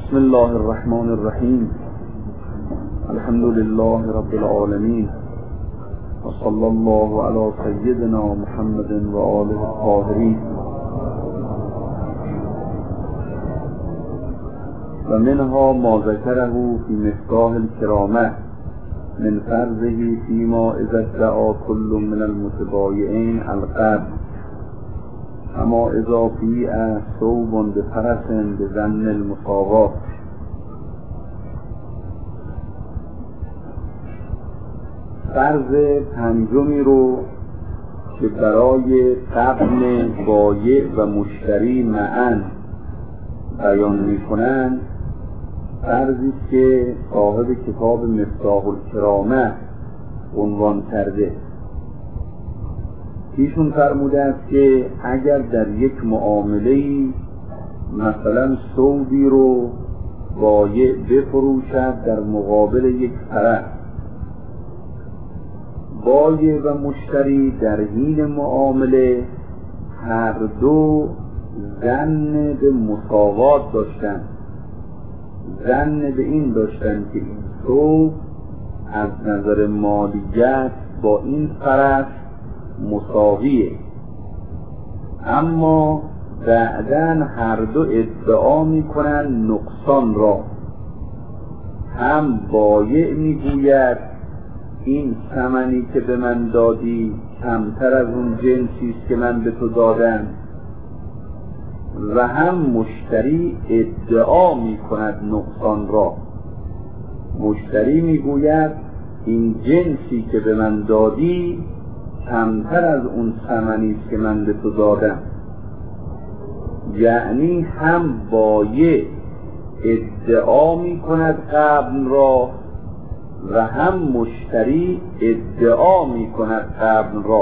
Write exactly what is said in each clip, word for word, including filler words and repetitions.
بسم الله الرحمن الرحیم. الحمد لله رب العالمین و صلی الله علی سیدنا محمد و آله الطاهرین. و منها ما ذکره فی مفتاح الکرامه من فرضه فیما اذا ادعا كل من المتبایعین القبض، اما اذا بیع ثوب بفرس بظن المساوات. فرض پنجمی رو که برای قبض بایع و مشتری معا بیان می‌کنند، فرضی که صاحب کتاب مفتاح الکرامه عنوان کرده. ایشون فرموده است که اگر در یک معامله‌ای مثلا ثوبی رو بایع بفروشد در مقابل یک فرس، بایع و مشتری در حین معامله هر دو ظن به مساوات داشتند، ظن به این داشتند که این ثوب از نظر مالیت با این فرس مساویه، اما بعداً هر دو ادعا میکنن نقصان را. هم بایع میگوید این ثمنی که به من دادی کمتر از اون جنسی است که من به تو دادم، و هم مشتری ادعا میکند نقصان را. مشتری میگوید این جنسی که به من دادی کمتر از اون ثمنی است که من به تو دادم. یعنی هم بایع ادعا می کند قبض را و هم مشتری ادعا می کند قبض را.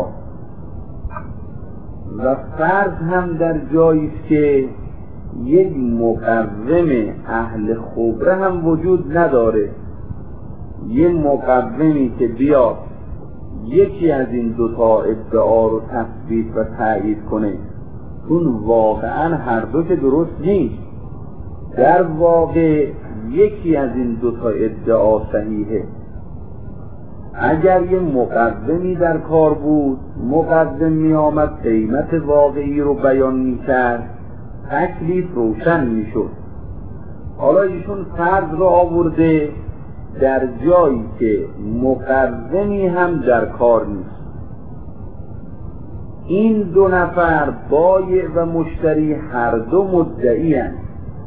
و فرض هم در جایی است که یک مقوم اهل خبره هم وجود نداره، یک مقومی که بیاد یکی از این دوتا ادعا رو تثبیت و تایید کنه، چون واقعا هر دو که درست نیست. در واقع یکی از این دوتا ادعا صحیحه. اگر یه مقومی در کار بود، مقوم می آمد قیمت واقعی رو بیان می کرد، تکلیف روشن می شد. حالا ایشون فرض رو آورده در جایی که مقومی هم در کار نیست. این دو نفر بایع و مشتری هر دو مدعی هستند.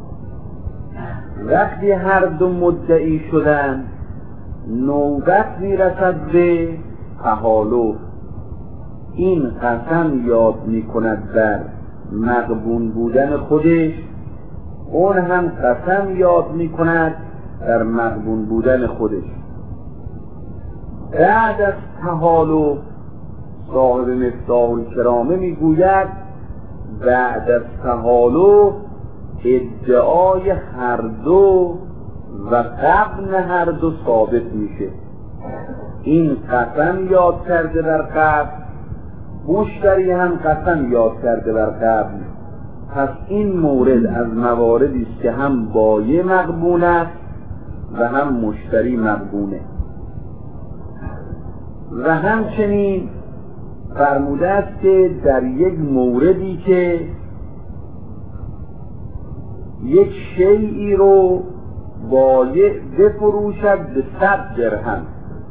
وقتی هر دو مدعی شدن، نوبت میرسد به تحالف. این قسم یاد میکند بر مغبون بودن خودش، اون هم قسم یاد میکند در مغبون بودن خودش. بعد از تحالف صاحب مفتاح الکرامه میگوید بعد از تحالف ادعای هر دو و قبن هر دو ثابت میشه. این قسم یاد کرده بر قبن، مشتری هم قسم یاد کرده بر قبن. پس این مورد از مواردی است که هم بایع مغبون است و هم مشتری مغبونه. و همچنین فرموده است که در یک موردی که یک شیئی رو بایع بفروشد به صد درهم،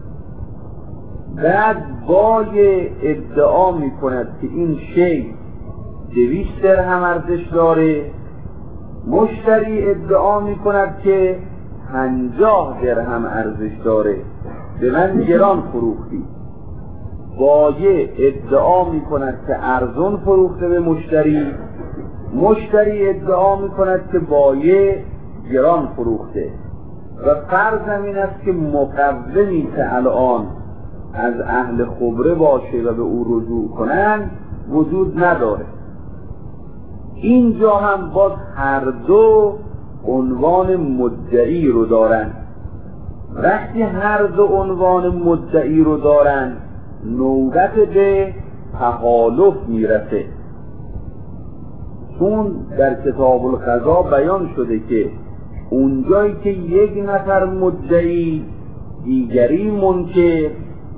بعد بایع ادعا می کند که این شی دویست درهم ارزش داره، مشتری ادعا می کند که پنجاه درهم ارزش داره، به من گران فروختی. بایع ادعا می کند که ارزان فروخته به مشتری، مشتری ادعا می کند که بایع گران فروخته. و فرض این است که مقومی که الان از اهل خبره باشه و به او رجوع کنند وجود نداره. اینجا هم باز هر دو عنوان مدعی رو دارن. وقتی هر دو عنوان مدعی رو دارن، نوبت به تحالف میرسه. چون در کتاب القضا بیان شده که اونجایی که یک نفر مدعی دیگری منکر،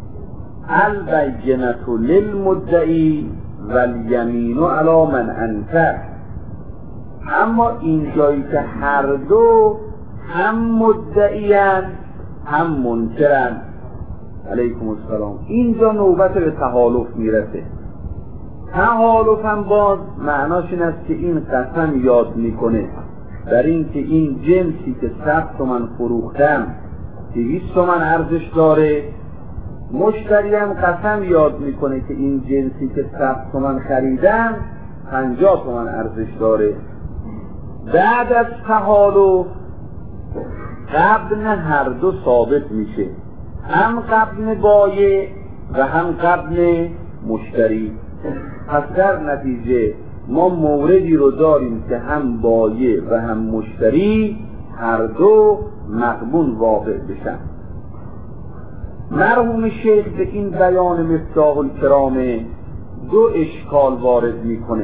البینة للمدعی والیمین علی من انکر. اما اینجایی که هر دو هم مدعیان هم منکرن، علیکم السلام، اینجا نوبت به تحالف میرسه. تحالف هم باز معناش این است که این قسم یاد میکنه در این که این جنسی که صد تومن فروختم دویست تومن ارزش داره، مشتری هم قسم یاد میکنه که این جنسی که صد تومن خریدم پنجاه تومن ارزش داره. بعد از تحالف غبن هر دو ثابت میشه، هم غبن بایع و هم غبن مشتری. پس در نتیجه ما موردی رو داریم که هم بایع و هم مشتری هر دو مغبون واقع بشن. مرحوم شیخ به این بیان مفتاح الکرام دو اشکال وارد میکنه.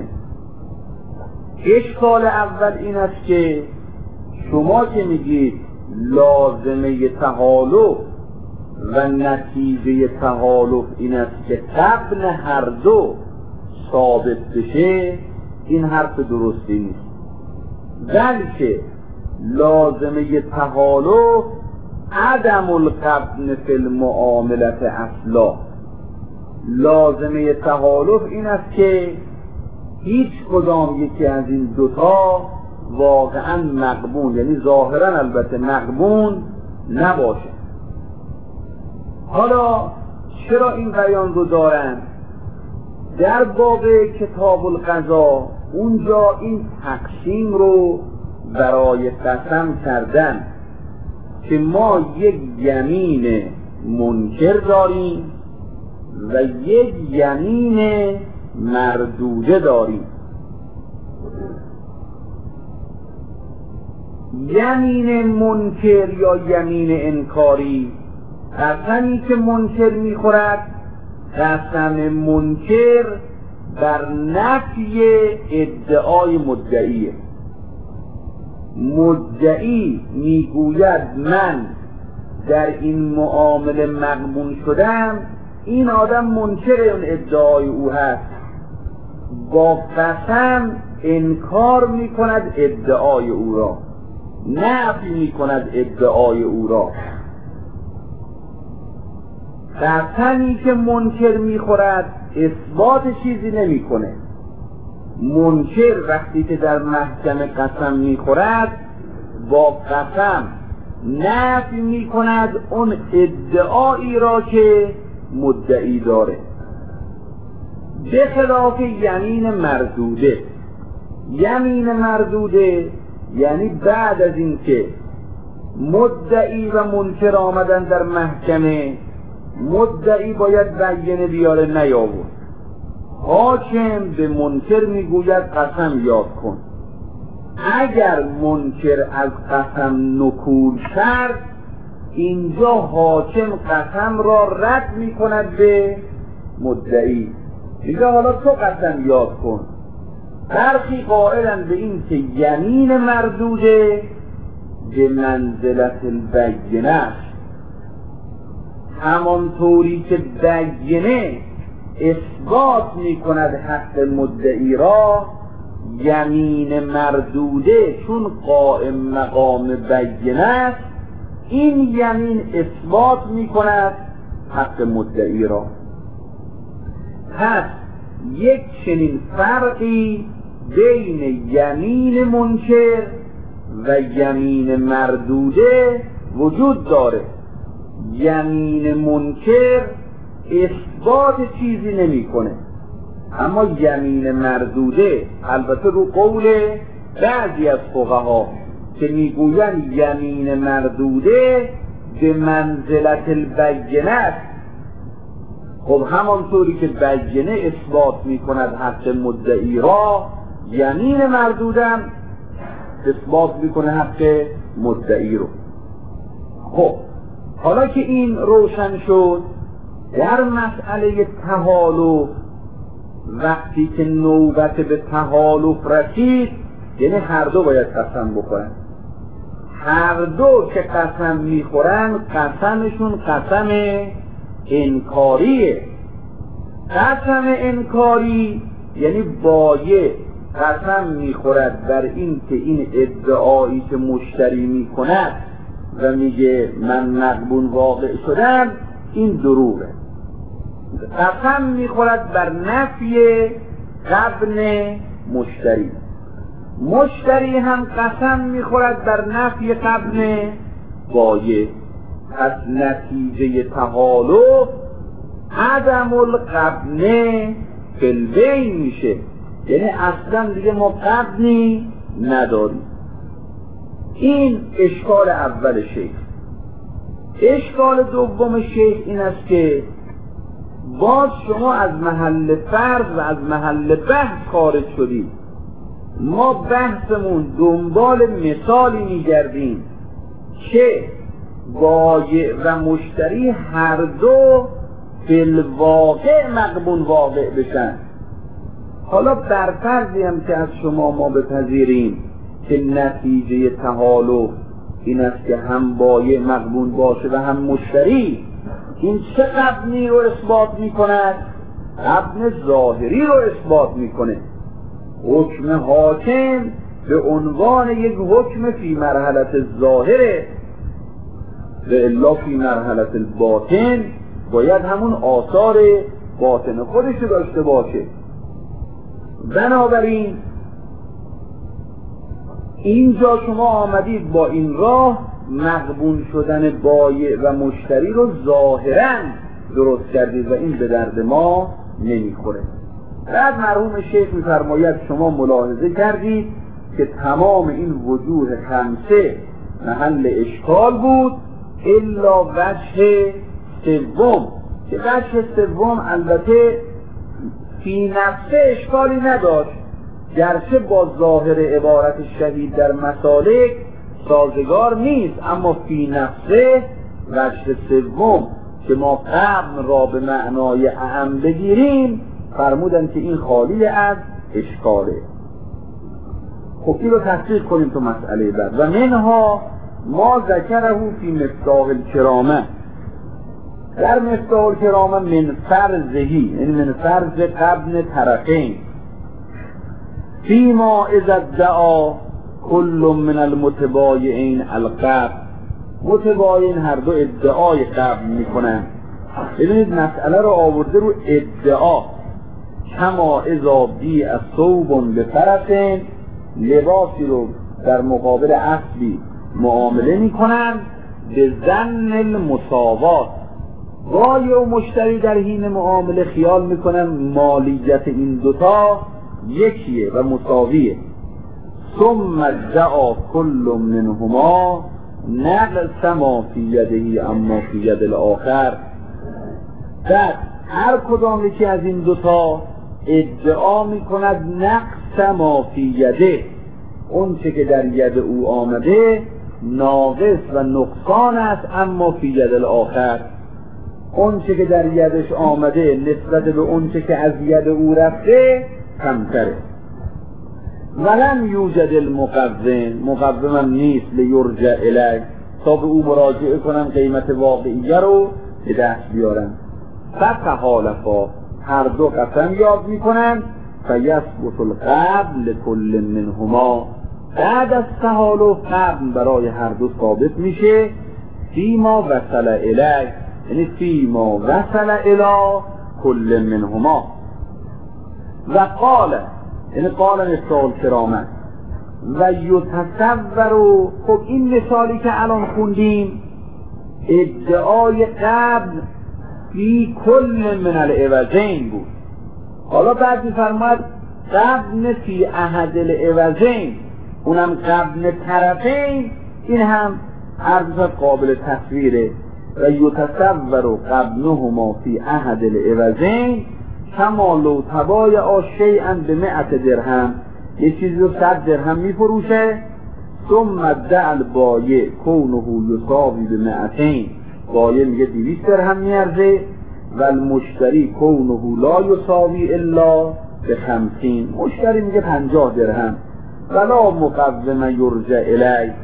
اشکال اول این است که شما که میگید لازمه تحالف و نتیجه تحالف این است که غبن هر دو ثابت بشه، این حرف درستی نیست، بلکه لازمه تحالف عدم الغبن فی المعاملت اصلا. لازمه تحالف این است که هیچ کدام یکی از این دوتا واقعا مغبون، یعنی ظاهرا البته مغبون نباشه. حالا چرا این بیان رو دارن؟ در باب کتاب القضا اونجا این تقسیم رو برای قسم کردن که ما یک یمین منکر داریم و یک یمین مردوده داریم. یمین منکر یا یمین انکاری، قسمی که منکر میخورد قسم منکر بر نفی ادعای مدعیه. مدعی میگوید من در این معامله مغبون شدم، این آدم منکر اون ادعای او هست، با قسم انکار میکند ادعای او را، نفی میکند ادعای او را. قسمی که منکر میخورد اثبات چیزی نمیکنه. منکر وقتی که در محکمه قسم میخورد با قسم نفی میکند اون ادعایی را که مدعی داره، به خلاف یمین مردوده. یمین مردوده یعنی بعد از اینکه مدعی و منکر آمدن در محکمه، مدعی باید بینه بیاره، نیاورد، حاکم به منکر میگوید قسم یاد کن. اگر منکر از قسم نکول کرد، اینجا حاکم قسم را رد میکند به مدعی، میگه حالا تو قسم یاد کن. برخی قائلن به این که یمین مردوده به منزلت البینه است، همانطوری که بینه اثبات میکند حق مدعی را، یمین مردوده چون قائم مقام بینه است، این یمین اثبات میکند حق مدعی را. پس یک چنین فرقی بین یمین منکر و یمین مردوده وجود داره. یمین منکر اثبات چیزی نمیکنه، اما یمین مردوده البته رو قول بعضی از فقها که میگویند یمین مردوده به منزلت البینه است. خب همانطوری که بینه اثبات میکند حق مدعی را، یمین مردودم اثبات میکنه حق مدعی رو. خب حالا که این روشن شد، در مسئله تحالف وقتی که نوبت به تحالف رسید، یعنی هر دو باید قسم بخورن، هر دو که قسم میخورن قسمشون قسم انکاریه. قسم انکاری یعنی بایع قسم میخورد بر این که این ادعایی که مشتری میکند و میگه من مغبون واقع شدم این دروغه. قسم میخورد بر نفی غبن مشتری. مشتری هم قسم میخورد بر نفی غبن بایع. پس نتیجه تحالف عدم الغبن فی البیع میشه، یعنی اصلا دیگه ما غبنی نداریم. این اشکال اول شیخ. اشکال دوم شیخ این است که باز شما از محل فرض و از محل بحث خارج شدید. ما بحثمون دنبال مثالی میگردیم که بایع و مشتری هر دو فی الواقع مغبون واقع بشن. حالا بر فرضی هم که از شما ما بپذیریم که نتیجه تحالف این است که هم بایع مغبون باشه و هم مشتری، این چه غبنی رو اثبات میکند؟ غبن ظاهری رو اثبات میکنه. حکم حاکم به عنوان یک حکم فی مرحلت ظاهره و الا فی مرحلت الباطن باید همون آثار باطن خودش داشته باشه. بنابراین اینجا شما آمدید با این راه مغبون شدن بایع و مشتری رو ظاهراً درست کردید و این به درد ما نمیخوره. بعد مرحوم شیخ میفرماید شما ملاحظه کردید که تمام این وجوه خمسه محل اشکال بود الا وجه سوم، که وجه سوم البته فی نفسه اشکالی نداشت، گرچه با ظاهر عبارت شهید در مسالک سازگار نیست، اما فی نفسه وجه سوم که ما غبن را به معنای اعم بگیریم فرمودن که این خالی از اشکاله. خب این رو تحقیق کنیم تو مسئله بعد. و منها ما ذکره فی مفتاح الکرامه، در مفتاح الکرامه من فرضهی، یعنی من فرض غبن طرفین، فیما اذا ادعا کل من المتبایعین الغبن. متبایعین هر دو ادعای غبن میکنن. ببینید مسئله رو آورده رو ادعا. کما اذا بیع ثوب بفرسین، لباسی رو در مقابل اصلی معامله میکنن به ظن المساوات. بایع و مشتری در حین معامله خیال میکنن مالیت این دوتا یکیه و مساویه. ثم ادعا کل منهما نقص ما فی یده اما فی ید الاخر. بعد هر کدام یکی از این دوتا ادعا میکند نقص ما فی یده، اون چه که در ید او آمده ناقص و نقصان است، اما فی ید الاخر اون چه که در یدش آمده نسبت به اون چه که از ید او رفته کمتره. ولم یوجد المقوم، مقومم نیست لیرجع الیه، تا به او مراجعه کنم قیمت واقعیه رو به دست بیارم. فتحالفا، هر دو قسم یاد میکنن فیثبت الغبن لکل منهما. بعد از تحالف غبن برای هر دو ثابت میشه فیما وصل الیه، یعنی فیما وصل الی کل منهما. و قال، یعنی قال مثال کرامت و یتصور. خب این مثالی که الان خوندیم ادعای غبن فی کل من العوضین بود. حالا بعد میفرماد غبن فی احد العوضین، اونم غبن طرفین، این هم عرض قابل تصویره. و یتصور غبنهما فی احد العوضین کما لو تبایع شیئا به مئت درهم، یه چیزی رو صد درهم میفروشه. ثم ادعا البایع کونه یساوی به مئتین، بایع میگه دویست درهم میارزه. و المشتری کونه لا یساوی الا به خمسین، مشتری میگه پنجاه درهم. ولا مقوم یرجع الی،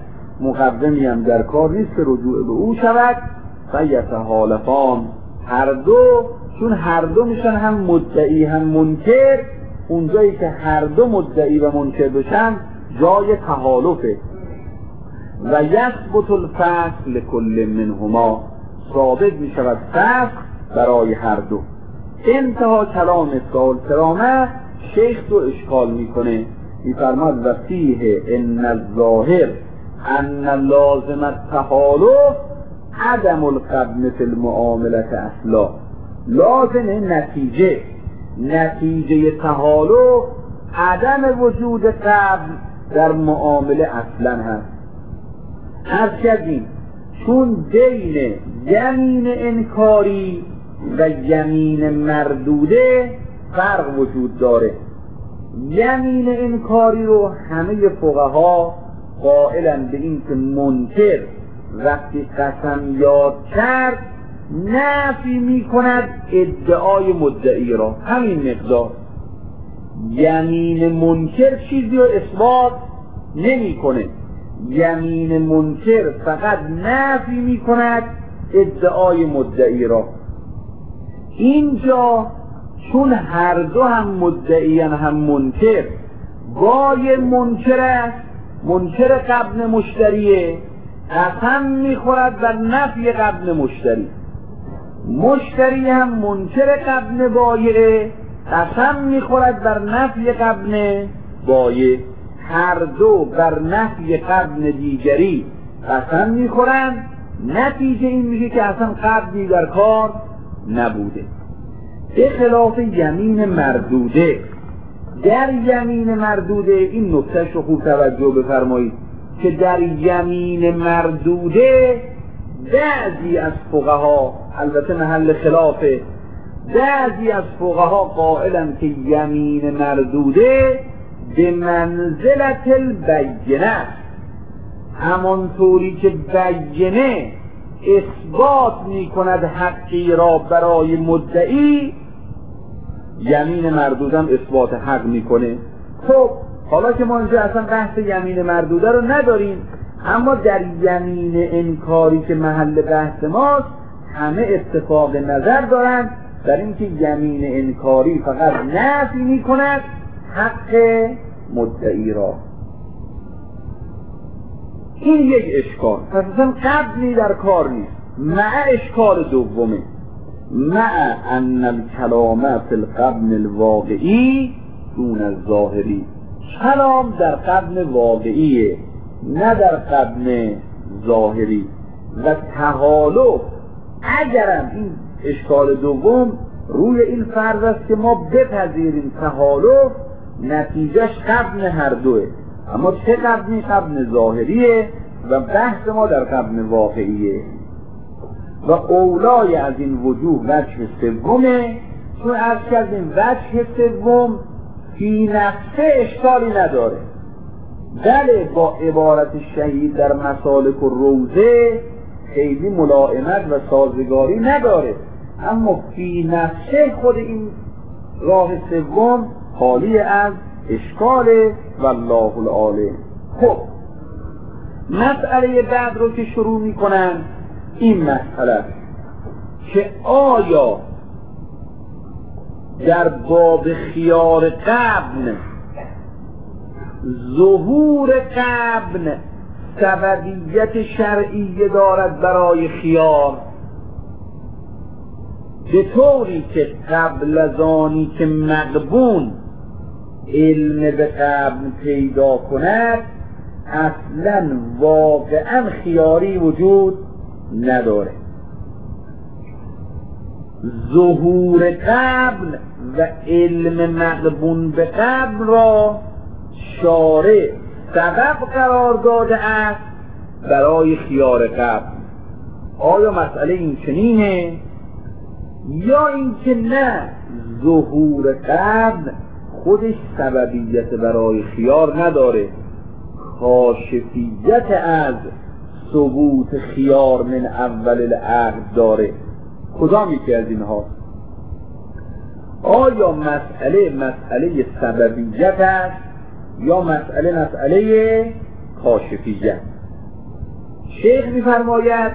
مقومی هم در کار نیست که رجوع به او شود. فیتحالفان، هر دو، چون هر دو میشن هم مدعی هم منکر، اونجایی که هر دو مدعی و منکر بشن جای تحالفه. و یثبت الفصل لکل منهما، ثابت میشود فصل برای هر دو. انتها کلام سال کرامه شیخ تو اشکال میکنه، میفرماد و فیه ان الظاهر ان لازم التحالف عدم القبن فی المعاملت اصلا. لازم نتیجه نتیجه تحالف عدم وجود قبن در معامله اصلا هست. هر کردیم چون بین یمین انکاری و یمین مردوده فرق وجود داره. یمین انکاری رو همه فقها قائلن به این که منکر وقتی قسم یاد کرد نفی می کند ادعای مدعی را، همین مقدار. یمین منکر چیزی رو اثبات نمی کنه، یمین منکر فقط نفی می کند ادعای مدعی را. اینجا چون هر دو هم مدعیان هم منکر، گای منکر است، منکر قبن مشتریه، قسم میخورد بر نفی قبن مشتری. مشتری هم منکر قبن بایعه، قسم میخورد بر نفی قبن بایع. هر دو بر نفی قبن دیگری قسم میخورند، نتیجه این میشه که اصلا قبلی در کار نبوده. به خلاف یمین مردوده، در یمین مردوده این نکتهش رو خوب توجه بفرمایید که در یمین مردوده بعضی از فقها، البته محل خلافه، بعضی از فقها قائلن که یمین مردوده به منزلت البینه، همانطوری که بینه اثبات می کند حقی را برای مدعی، یمین مردودم اثبات حق میکنه. خب حالا که ما اینجا اصلا بحث یمین مردوده رو نداریم، اما در یمین انکاری که محل بحث ماست همه اتفاق نظر دارند در اینکه یمین انکاری فقط نفی میکند حق مدعی را. این یک اشکال، پس اصلا قبلی در کار نیست. مع اشکال دومه، مع ان الکلام فی القبن الواقعی دون الظاهری، کلام در قبن واقعیه نه در قبن ظاهری. و تحالف اگرم این اشکال دوم روی این فرض است که ما بپذیریم تحالف نتیجهش قبن هر دوه، اما چه قبنی؟ قبن ظاهریه و بحث ما در قبن واقعیه. و اولای از این وجوه وجه سومه، چون عرض کردیم وجه سوم فی نفسه اشکالی نداره، بله با عبارت شهید در مسالک و روزه خیلی ملائمت و سازگاری نداره، اما فی نفسه خود این راه سوم خالی از اشکال والله العالم. خب مسئله بعد رو که شروع میکنن این مسئله که آیا در باب خیار قبن ظهور قبن سببیت شرعی دارد برای خیار، به طوری که قبل از آنی که مغبون علم به قبن پیدا کند اصلا واقعا خیاری وجود نداره. ظهور قبل و علم مغبون به قبل را شارع سبب قرار داده است برای خیار قبل. آیا مسئله این چنینه یا اینکه نه ظهور قبل خودش سببیت برای خیار نداره، کاشفیت از ثبوت خیار من اول العقد داره؟ کدام یکی از اینها؟ آیا مسئله مسئله سببیت است یا مسئله مسئله کاشفیت؟ شیخ میفرماید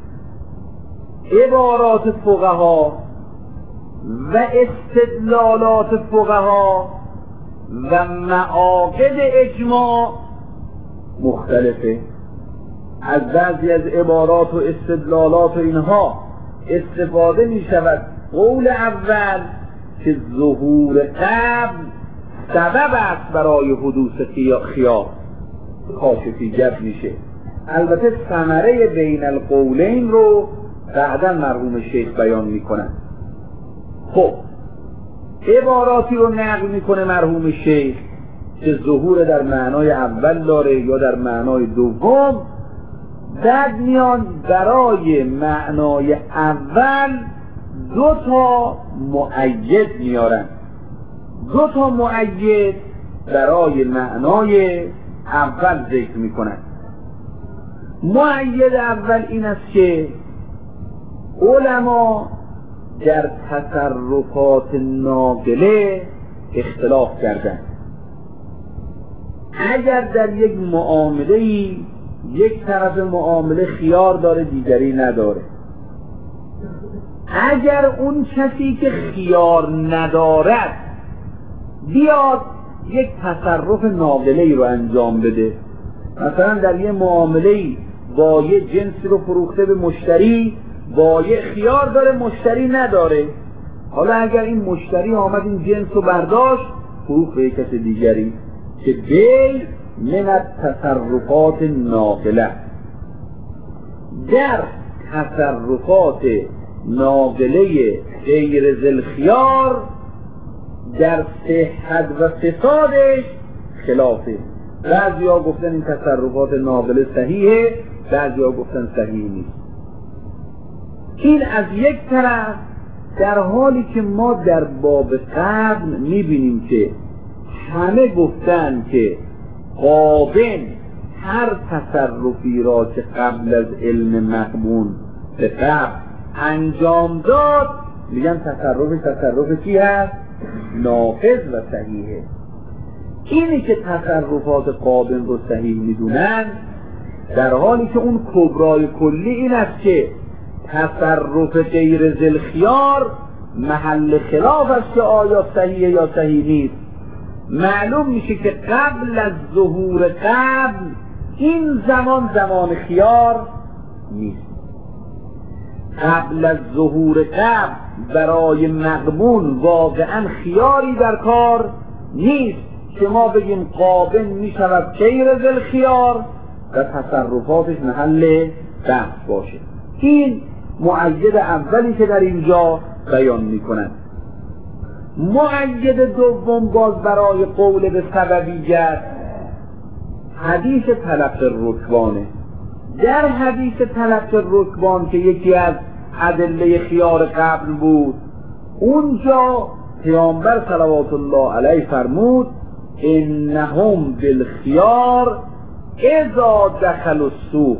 عبارات فقها و استدلالات فقها و معاقد اجماع مختلفه. از بعضی از عبارات و استدلالات و اینها استفاده می شود قول اول که ظهور قبل سبب است برای حدوث خیار، کاشفیت میشه. البته ثمره بین القولین رو بعدا مرحوم شیخ بیان میکنن. خب عباراتی رو نقل میکنه مرحوم شیخ که ظهور در معنای اول داره یا در معنای دوم، بعد میان برای معنای اول دو تا مؤید میارن، دو تا مؤید برای معنای اول ذکر میکنن. مؤید اول این است که علما در تصرفات ناقله اختلاف کردند. اگر در یک معامله یک طرف معامله خیار داره دیگری نداره، اگر اون کسی که خیار ندارد بیاد یک تصرف ناقله رو انجام بده، مثلا در یه معامله با یه جنسی رو فروخته به مشتری، با یه خیار داره مشتری نداره، حالا اگر این مشتری آمد این جنس رو برداشت فروخت به یک کس دیگری که بیع من التصرفات ناقله، در تصرفات ناقله غیر ذی خیار در صحت و فسادش خلافه. بعضی ها گفتن این تصرفات ناقله صحیحه، بعضی ها گفتن صحیح نیست. این از یک طرف، در حالی که ما در باب قبل میبینیم که همه گفتن که قابل هر تصرفی را که قبل از علم مقبول به قبل انجام داد میگن تصرف تصرف چی هست؟ ناقض و صحیحه. اینی که تصرفات قابل رو صحیح میدونن، در حالی که اون کبرای کلی این است که تصرف غیر ذی الخیار محل خلاف است که آیا صحیحه یا صحیح نیست. معلوم میشه که قبل از ظهور قبل این زمان زمان خیار نیست. قبل از ظهور قبل برای مقبول واقعا خیاری در کار نیست که ما بگیم قابل میشود غیر ذی الخیار و تصرفاتش محل بحث باشه. این مؤید اولی که در اینجا بیان میکنند. مؤید دوم باز برای قول به سببیت حدیث تلقی الرکبانه. در حدیث تلقی الرکبان که یکی از ادله خیار قبل بود، اونجا پیامبر صلوات الله علیه فرمود انهم بالخیار اذا دخلوا السوق،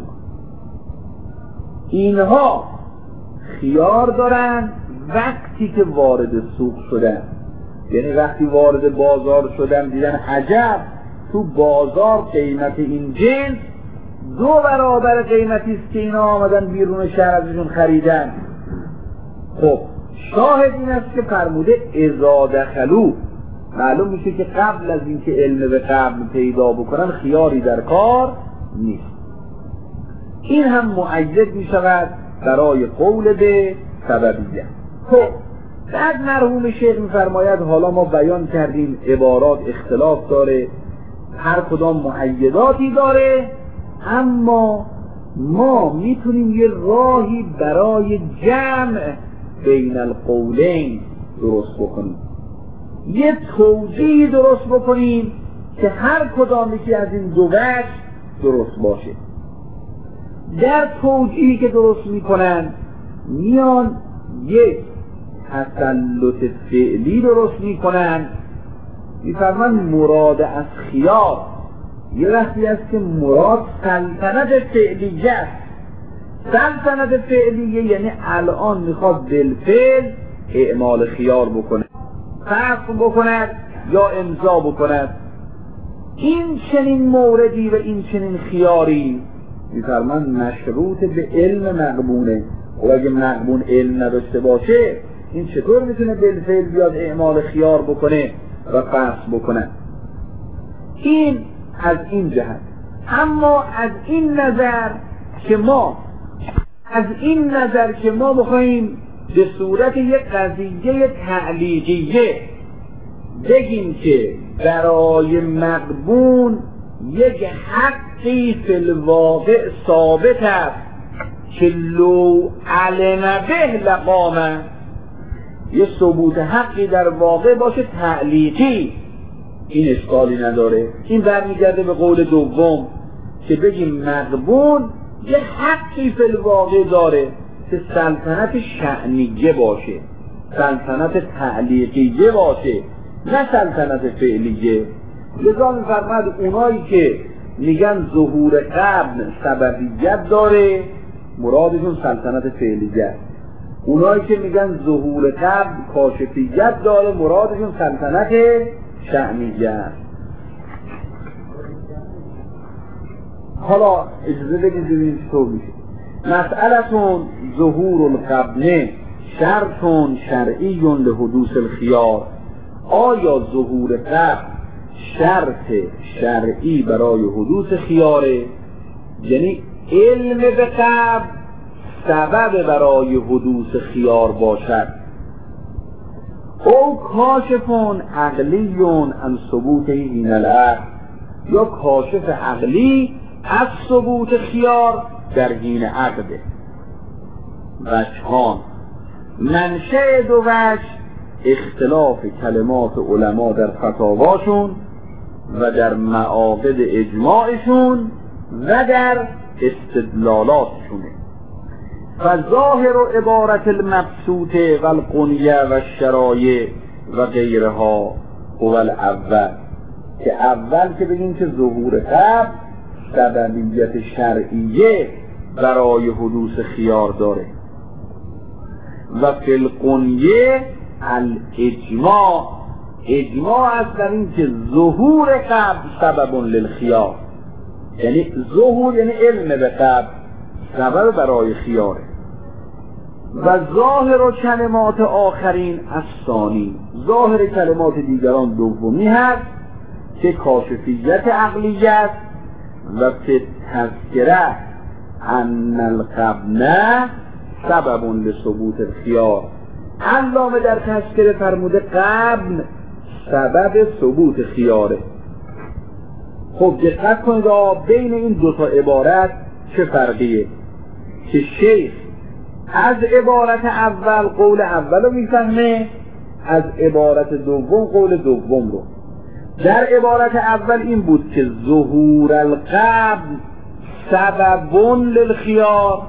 اینها خیار دارن وقتی که وارد سوق شدن. یعنی وقتی وارد بازار شدن دیدن عجب تو بازار قیمت این جنس دو برابر قیمتی است که اینا آمدن بیرون شهر ازشون خریدن. خب شاهد این است که فرموده اذا دخلوا، معلوم میشه که قبل از اینکه علم به قبل پیدا بکنن خیاری در کار نیست. این هم مؤید میشود برای قول به سببیت. خب بعد مرحوم شیخ میفرماید حالا ما بیان کردیم عبارات اختلاف داره، هر کدام مؤیداتی داره، اما ما میتونیم یه راهی برای جمع بین القولین درست بکنیم، یه توجیه درست بکنیم که هر کدام یکی از این دو وجه درست باشه. در توجیهی که درست میکنن میان یک تسلط فعلی درست میکنن، میفرمان مراد از خیار یه وقتی است که مراد سلطنت فعلیه است. سلطنت فعلیه یعنی الان میخواد بالفعل اعمال خیار بکنه، فصل بکند یا امضا بکند. این چنین موردی و این چنین خیاری میفرمان مشروط به علم مغبونه. و اگه مغبون علم نداشته باشه این چطور میتونه بالفعل بیاد اعمال خیار بکنه و فصل بکنه؟ این از این جهت. اما از این نظر که ما از این نظر که ما بخوایم به صورت یک قضیه تعلیقیه بگیم که برای مغبون یک حقی فی الواقع ثابت است که لو علم به لقامه، یه ثبوت حقی در واقع باشه تعلیقی، این اشکالی نداره. این برمیگرده به قول دوم که بگیم مغبون یه حقی فی الواقع داره که سلطنت شأنیه باشه، سلطنت تعلیقیه باشه، نه سلطنت فعلیه. لذا می‌فرماید اونایی که میگن ظهور قبل سببیت داره مرادشون سلطنت فعلیه، اونایی که میگن ظهور قبل کاشفیت داره مرادشون سلطنت شأنیه است. حالا اجازه بدید ببینیم چطور میشه. مسئلتون ظهور القبل شرطون شرعی لحدوث الخیار. آیا ظهور قبل شرط شرعی برای حدوث خیاره؟ یعنی علم به قبل سبب برای حدوث خیار باشد. او کاشفون عقلیون عن ثبوته حین العقد، یا کاشف عقلی از ثبوت خیار در حین عقده. وجهان منشأ دو وجه اختلاف کلمات علما در فتاواشون و در معاقد اجماعشون و در استدلالاتشونه. فظاهر عبارت المبسوطه و القنیه و الشرایع و غیرها هو الاول، که اول که بگیم که ظهور قبل سببیت شرعیه برای حدوث خیار داره و فی القنیه الاجماع، اجماع است در این که ظهور قبل سبب للخیار، یعنی ظهور یعنی علم به قبل سبب برای خیاره. و ظاهر و کلمات آخرین از ثانی، ظاهر کلمات دیگران دومی هست که کاشفیت عقلیت و فی تذکره ان القبل سبب لثبوت الخیار. علامه در تذکره فرموده قبل سبب ثبوت خیاره. خب دقت کنید بین این دو تا عبارت چه فرقیه که شیخ از عبارت اول قول اول رو میفهمه، از عبارت دوم قول دوم رو. در عبارت اول این بود که ظهور القبل سبب للخیار،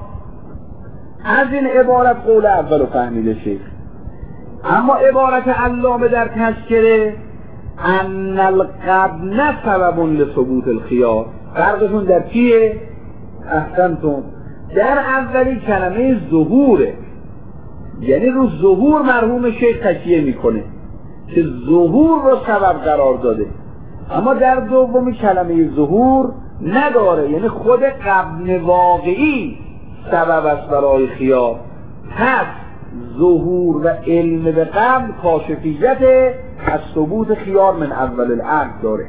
از این عبارت قول اول رو فهمیده شیخ. اما عبارت علامه در تذکره ان القبل سبب لثبوت الخیار، فرقشون در چیه؟ احسنتون، در اولی کلمه ظهوره، یعنی رو ظهور مرحوم شیخ تکیه میکنه که ظهور رو سبب قرار داده، اما در دومی کلمه ظهور نداره، یعنی خود قبل واقعی سبب است برای خیار. پس ظهور و علم به قبل کاشفیت از ثبوت خیار من اول العقد داره.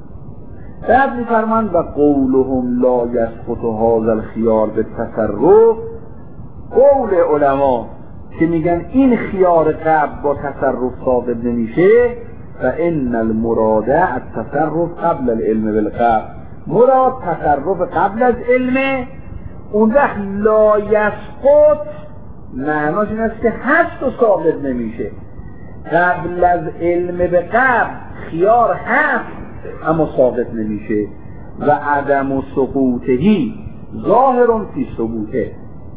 بعد میفرمان و قولهم لا یسقط هذا الخیار به تصرف، قول علما که میگن این خیار قبل با تصرف ثابت نمیشه و ان المراد التصرف قبل العلم بالقبل، مراد تصرف قبل از علم. اون وقت لا یسقط معناش این است که هست و ثابت نمیشه. قبل از علم به قبل خیار هست اما ثابت نمیشه. و عدم سقوطهی ظاهر فی ثبوته،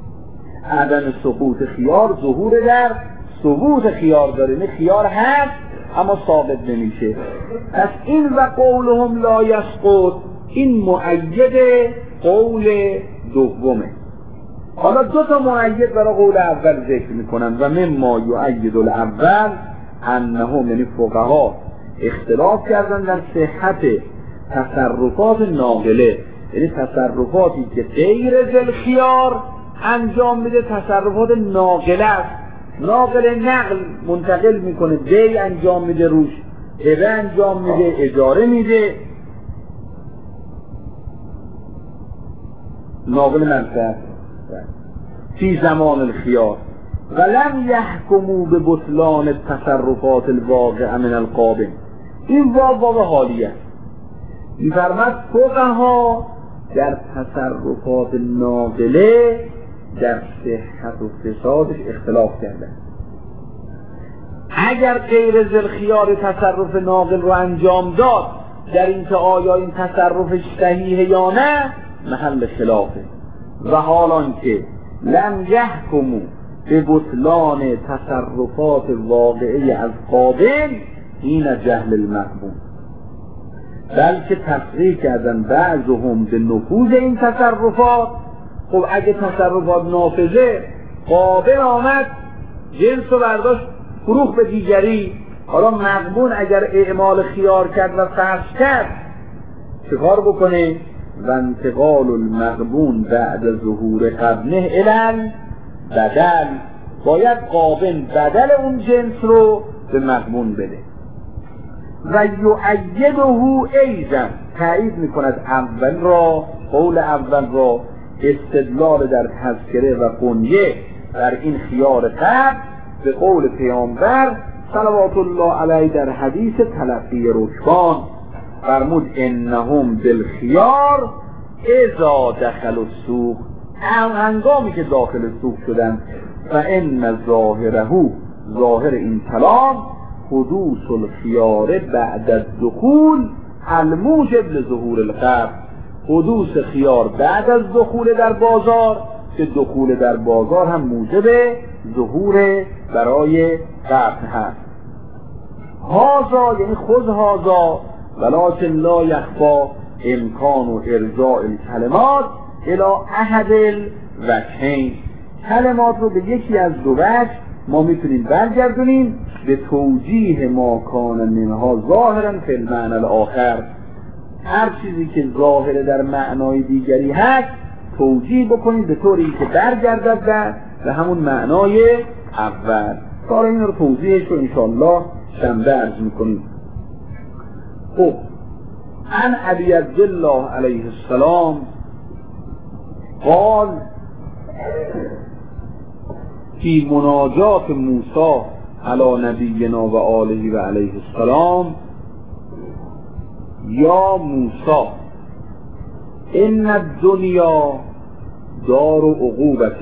عدم سقوط خیار ظهور در ثبوت خیار داره، نه خیار هست اما ثابت نمیشه. پس این و قولهم لا یسقط این مؤید قول دومه. حالا دو تا مؤید برای قول اول ذکر میکنن و مما یؤید الاول انهم، یعنی فقها اختلاف کردن در صحت تصرفات ناقله، یعنی تصرفاتی که غیر ذوالخیار انجام میده تصرفات ناقله است. ناقله نقل منتقل میکنه، بی انجام میده، روش هبه انجام میده، اجاره میده، ناقل منفعت فی زمان الخیار. ولم یحکموا به بطلان تصرفات الواقع من القابل. این واو واو حالیه است. می‌فرماید فقها در تصرفات ناقله در صحت و فسادش اختلاف کردن. اگر غیر ذوالخیار تصرف ناقل رو انجام داد، در اینکه آیا این تصرفش صحیحه یا نه محل خلافه. و حالان که لم یحکموا به بطلان تصرفات واقعه از قابل، این جهل المقبول، بلکه تصریح کردن بعضهم به نفوذ این تصرفات. خب اگه تصرفات نافذه، قابل آمد جنس رو برداشت فروخ به دیگری، حالا مقبول اگر اعمال خیار کرد و فحش کرد چه کار بکنه؟ و انتقال المغبون بعد ظهور قبله الان بدل، باید قابل بدل اون جنس رو به مغبون بده. و یؤیده ایضا، تایید میکند اول را، قول اول را، استدلال در تذکره و قنیه بر این خیار قبل به قول پیامبر صلوات الله علیه در حدیث تلقی رکبان، فرمود انهم بالخیار اذا دخل السوق، هنگامی که داخل سوق شدن، و ان ظاهره، ظاهر این کلام حدوث الخیار بعد الدخول الموجب لظهور القبض، حدوث خیار بعد از دخول در بازار که دخول در بازار هم موجب ظهور برای قبض هست. هازا یعنی خود هازا ولکن لا یخفا امکان و ارجاع الکلمات الی احد الوجهین، کلمات رو به یکی از دو وجه ما میتونیم برگردونیم به توجیه ما کان منها ظاهرا فی المعنی الاخر، هر چیزی که ظاهر در معنای دیگری هست توجیه بکنید به طوری که برگردد به همون معنای اول. کار این رو توضیحش رو انشاءالله شنبه عرض میکنیم. خب عن ابی عبدالله علیه السلام قال فی مناجات موسی علی نبینا و آله و علیه السلام یا موسی ان الدنیا دار عقوبت.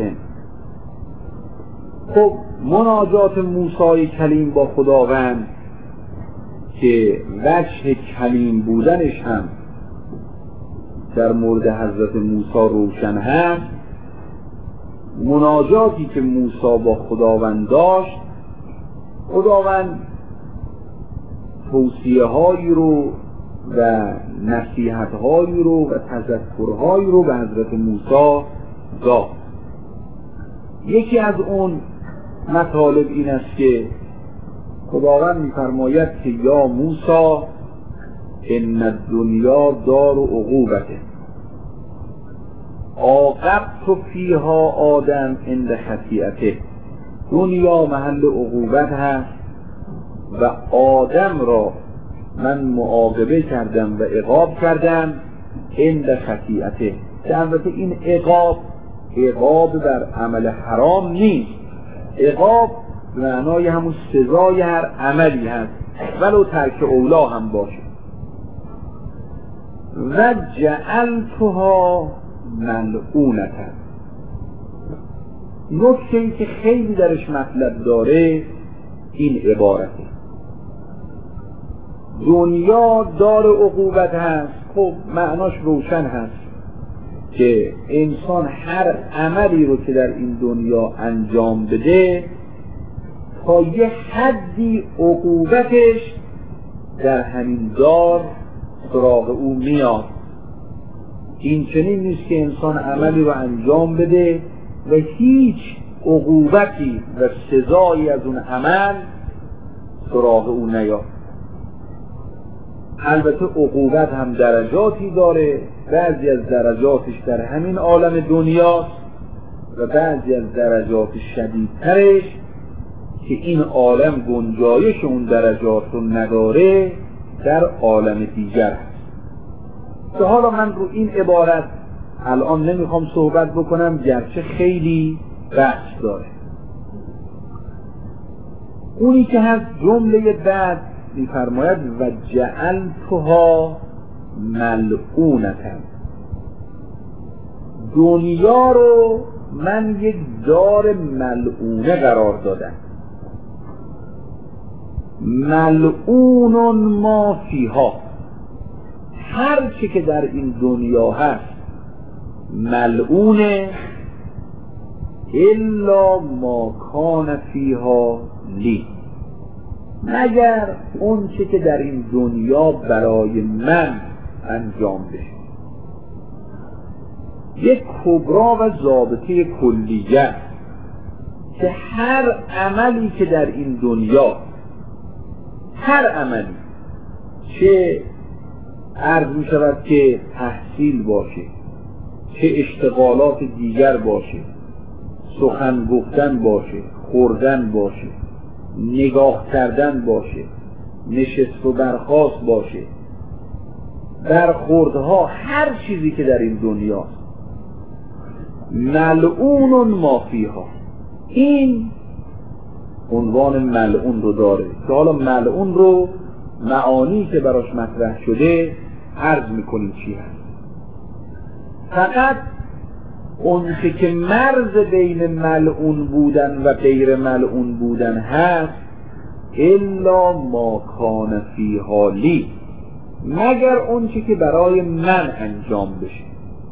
خب مناجات موسی کلیم با خداوند که وجه کلیم بودنش هم در مورد حضرت موسی روشن هست، مناجاتی که موسی با خداوند داشت، خداوند توصیه هایی رو و نصیحت هایی رو و تذکر هایی رو به حضرت موسی داد. یکی از اون مطالب این است که خداوند می‌فرماید که یا موسی ان الدنیا دار عقوبته عاقبت فیها آدم عند خطیئته، دنیا محل عقوبت هست و آدم را من معاقبه کردم و عقاب کردم عند خطیئته، که البته این عقاب عقاب بر عمل حرام نیست، عقاب به معنای همون سزای هر عملی هست ولو ترک اولا هم باشه. و جعلتها ملعونتا، نکته‌ای که خیلی درش مطلب داره این عبارته، دنیا دار عقوبت هست. خب معناش روشن هست که انسان هر عملی رو که در این دنیا انجام بده تا یه حدی عقوبتش در همین دار سراغ او میاد. این چنین نیست که انسان عملی رو انجام بده و هیچ عقوبتی و سزایی از اون عمل سراغ او نیاد. البته عقوبت هم درجاتی داره، بعضی از درجاتش در همین عالم دنیاست و بعضی از درجات شدیدترش که این عالم گنجایش اون درجات رو نداره در عالم دیگر هست. که حالا من رو این عبارت الان نمیخوام صحبت بکنم، گرچه خیلی بحث داره. اونی که هست جمله بعد میفرماید و جعلتها ملعونة، دنیا رو من یک دار ملعونه قرار دادم. ملعون ما فیها، هر چی که در این دنیا هست ملعونه الا ما کان فیها لی، مگر اون چی که در این دنیا برای من انجام بشه. یک کبرا و ضابطه کلیه که هر عملی که در این دنیا، هر عملی، چه عرض می شود که تحصیل باشه، چه اشتغالات دیگر باشه، سخن گفتن باشه، خوردن باشه، نگاه کردن باشه، نشست و برخاست باشه، برخوردها، هر چیزی که در این دنیاست ملعون ما فیها، این عنوان ملعون رو داره که حالا ملعون رو معانی که براش مطرح شده عرض میکنیم چی هست. فقط اون که مرز بین ملعون بودن و غیر ملعون بودن هست الا ما کان فیها لی، مگر اون که برای من انجام بشه.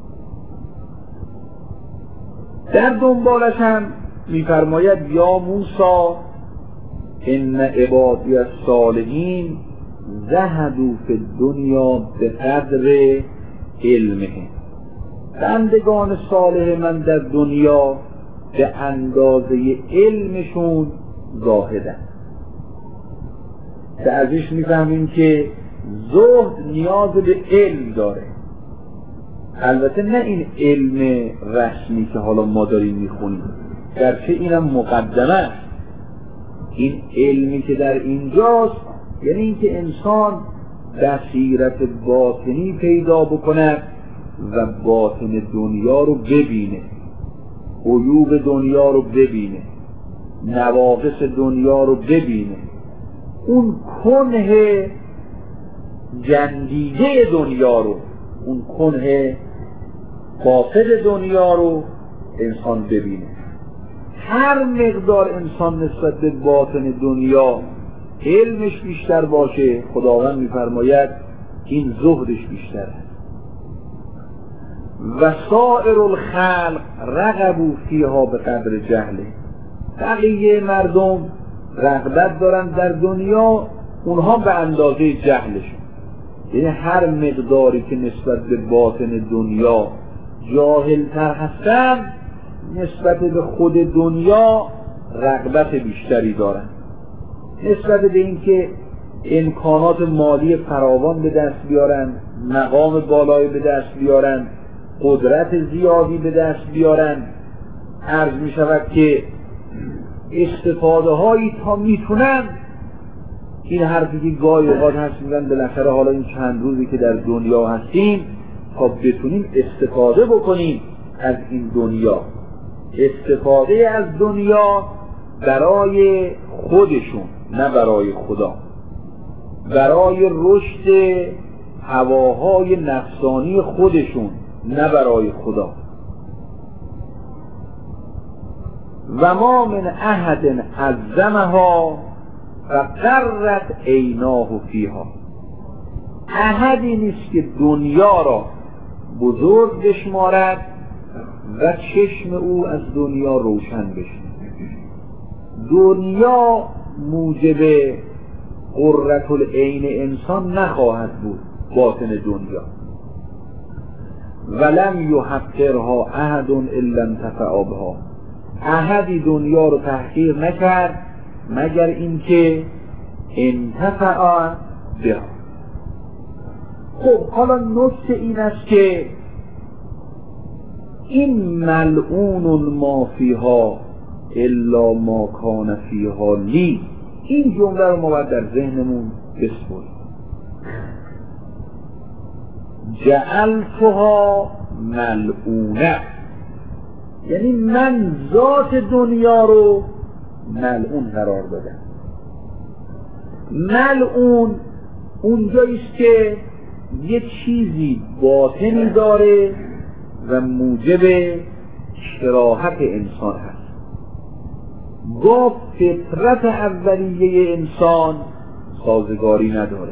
در دنبالش هم میفرماید یا موسی ان عبادی الصالحین زهدوا فی الدنیا بقدر علمه، بندگان صالح من در دنیا به اندازه علمشون زاهدن. که ازش میفهمیم که زهد نیاز به علم داره، البته نه این علم رسمی که حالا ما داریم میخونیم، گرچه اینم مقدمه. این علمی که در اینجاست یعنی اینکه انسان بصیرت باطنی پیدا بکند و باطن دنیا رو ببینه، عیوب دنیا رو ببینه، نواقص دنیا رو ببینه، اون کنه جندیده دنیا رو، اون کنه فاسد دنیا رو انسان ببینه. هر مقدار انسان نسبت به باطن دنیا علمش بیشتر باشه، خداوند میفرماید این زهدش بیشتر است. و سائر الخلق رغبوا فیها به قدر جهله، بقیه مردم رغبت دارن در دنیا، اونها به اندازه جهلشون. یعنی هر مقداری که نسبت به باطن دنیا جاهلتر هستن نسبت به خود دنیا رغبت بیشتری دارن، نسبت به اینکه امکانات مالی فراوان به دست بیارن، مقام بالایی به دست بیارن، قدرت زیادی به دست بیارن. عرض می شود که استفاده هایی تا میتونن، این حرفی که گاهی اوقات هست میگن بالاخره حالا این چند روزی که در دنیا هستیم تا بتونیم استفاده بکنیم از این دنیا، استفاده از دنیا برای خودشون نه برای خدا، برای رشد هواهای نفسانی خودشون نه برای خدا. و ما من احد عظمها فقرت عیناه فیها، احدی نیست که دنیا را بزرگ بشمارد و چشم او از دنیا روشن بشه. دنیا موجب قرة العین انسان نخواهد بود، باطن دنیا. ولم یحقرها احد الا انتفع بها، احدی دنیا رو تحقیر نکرد مگر اینکه انتفع بها، خب حالا نکته این است که این ملعون ما فیها الا ما کان فیها لی، این جمله رو ما باید در ذهنمون بسپریم. جعلتها ملعونه، یعنی من ذات دنیا رو ملعون قرار دادم. ملعون اونجاییست که یه چیزی باطنی داره و موجب کراهت انسان هست، با فطرت اولیه انسان سازگاری نداره.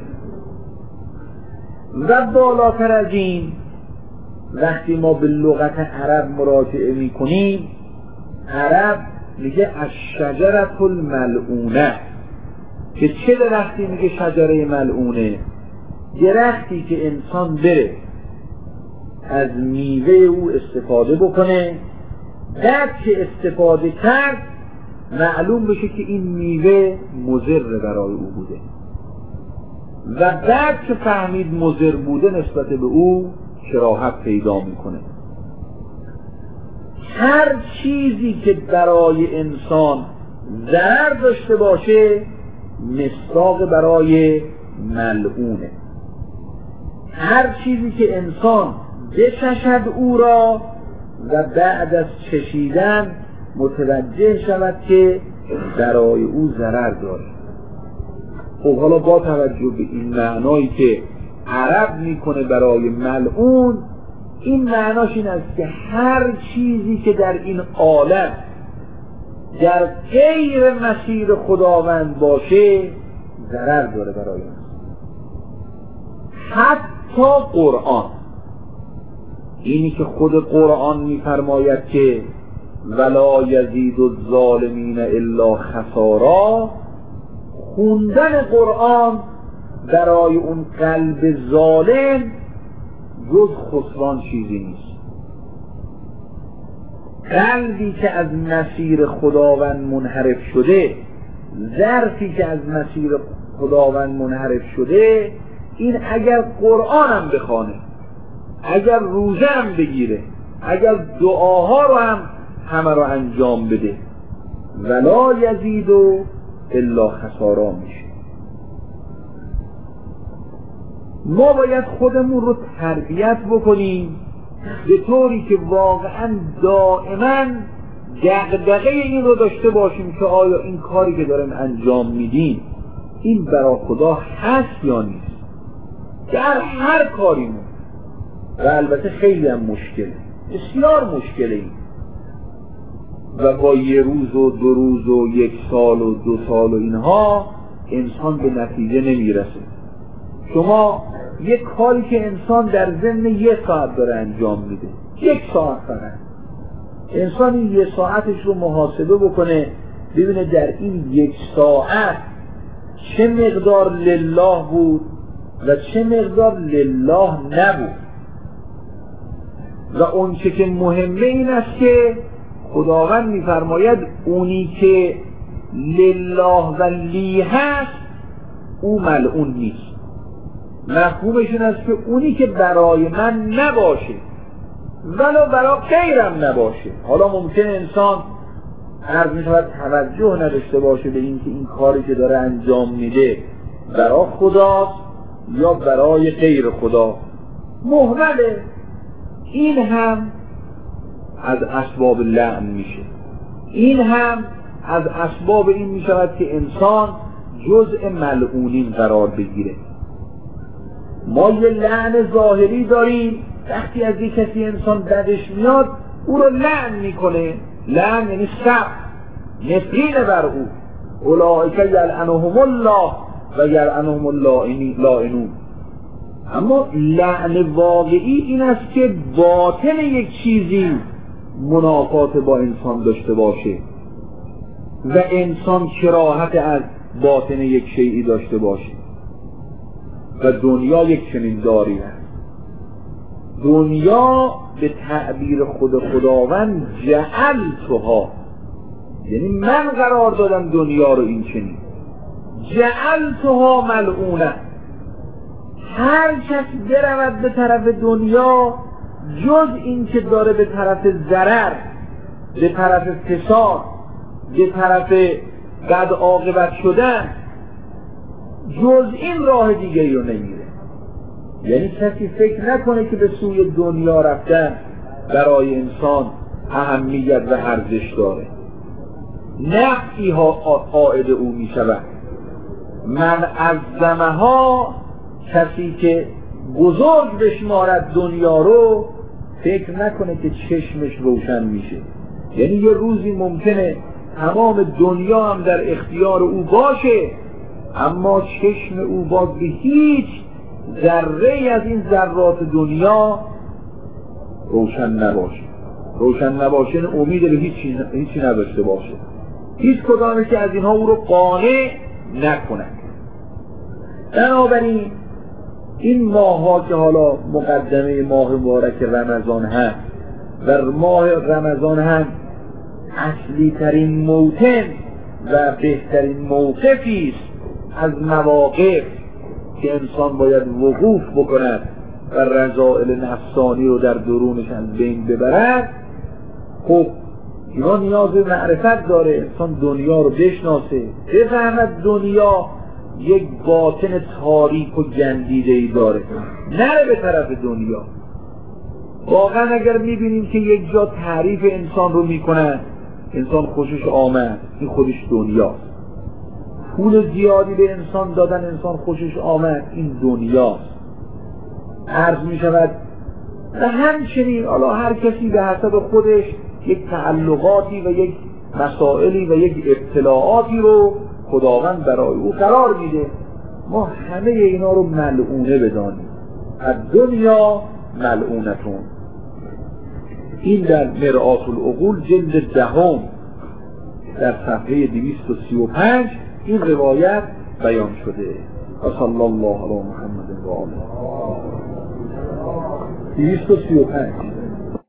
و بالاتر از این وقتی ما به لغت عرب مراجعه می کنیم، عرب میگه الشجرة الملعونه، که چه درختی میگه شجره ملعونه؟ درختی که انسان بره از میوه او استفاده بکنه، بعد که استفاده کرد معلوم بشه که این میوه مضر برای او بوده و بعد که فهمید مضر بوده نسبت به او کراهت پیدا میکنه. هر چیزی که برای انسان ضرر داشته باشه مصداق برای ملعونه. هر چیزی که انسان بچشد او را و بعد از چشیدن متوجه شود که برای او ضرر داره. خب حالا با توجه به این معنایی که عرب میکنه برای ملعون، این معناش این است که هر چیزی که در این عالم در غیر مسیر خداوند باشه ضرر داره برای ما. حتی قرآن، اینی که خود قرآن میفرماید که ولا یزید الظالمین الا خسارا، خوندن قرآن برای اون قلب ظالم جز خسران چیزی نیست. قلبی که از مسیر خداوند منحرف شده، ظرفی که از مسیر خداوند منحرف شده، این اگر قرآن هم بخوانه، اگر روزه هم بگیره، اگر دعاها رو هم همه رو انجام بده، ولا یزید الا خسارا میشه. ما باید خودمون رو تربیت بکنیم به طوری که واقعا دائما دغدغه این رو داشته باشیم که آیا این کاری که داریم انجام میدیم این برای خدا هست یا نیست. در هر کاریمون، و البته خیلی هم مشکله، بسیار مشکله این، و با یه روز و دو روز و یک سال و دو سال و اینها انسان به نتیجه نمیرسه. شما یک کاری که انسان در ضمن یک ساعت داره انجام میده، یک ساعت فقط، انسان این یک ساعتش رو محاسبه بکنه ببینه در این یک ساعت چه مقدار لله بود و چه مقدار لله نبود. و اون چه که مهمه این است که خداوند میفرماید اونی که لله و لی هست او ملعون نیست. مفهومش این است که اونی که برای من نباشه ولو برای غیرم نباشه. حالا ممکنه انسان عرض میشود توجه نداشته باشه به این که این کاری که داره انجام میده برای خداست یا برای غیر خدا، مهمله. این هم از اسباب لعن میشه، این هم از اسباب این میشود که انسان جزء ملعونین قرار بگیره. ما یه لعن ظاهری داریم، وقتی از یک کسی انسان بدش میاد او رو لعن میکنه. لعن یعنی سب، نفرین بر او. اولئک یلعنهم الله و یلعنهم اللائنون. اما لعن واقعی این است که باطن یک چیزی منافات با انسان داشته باشه و انسان کراهت از باطن یک شیئی داشته باشه. و دنیا یک چنین داری هست. دنیا به تعبیر خود خداوند جعلتها، یعنی من قرار دادم دنیا رو این چنین، جعلتها ملعونه. هر کس برود به طرف دنیا جز این که داره به طرف ضرر، به طرف فساد، به طرف بد عاقبت شدن، جز این راه دیگری رو نمیره. یعنی کسی فکر نکنه که به سوی دنیا رفتن برای انسان اهمیت و ارزش داره، نفعی ها عائد او می شود. من عظمها، کسی که بزرگ بشمارد دنیا رو، فکر نکنه که چشمش روشن میشه. یعنی یه روزی ممکنه تمام دنیا هم در اختیار او باشه، اما چشم او باز به هیچ ذره از این ذرات دنیا روشن نباشه. روشن نباشه امید به هیچی هیچی نداشته باشه، هیچ کدامی که از اینها او رو قانع نکنه. بنابراین این ماه ها که حالا مقدمه ماه مبارک رمضان هست و ماه رمضان هم اصلی ترین موطن و بهترین موقفی است از مواقف که انسان باید وقوف بکند و رذائل نفسانی رو در درونش از بین ببرد. خب اینا نیاز به معرفت داره، انسان دنیا رو بشناسه، بفهمد دنیا یک باطن تاریک و گندیده‌ای داره، نره به طرف دنیا. واقعا اگر میبینیم که یک جا تعریف انسان رو میکنن، انسان خوشش آمد، این خودش دنیاست. پول زیادی به انسان دادن، انسان خوشش آمد، این دنیاست. عرض میشود و همچنین حالا هر کسی به حسب خودش یک تعلقاتی و یک مسائلی و یک ابتلاعاتی رو خداوند برای او قرار میده. ما همه اینا رو ملعونه بدانیم. از دنیا ملعونتون. این در مرآت العقول جلد دهم در صفحه دویست و سی و پنج این روایت بیان شده. و صلی الله علی محمد و آله. دویست و سی و پنج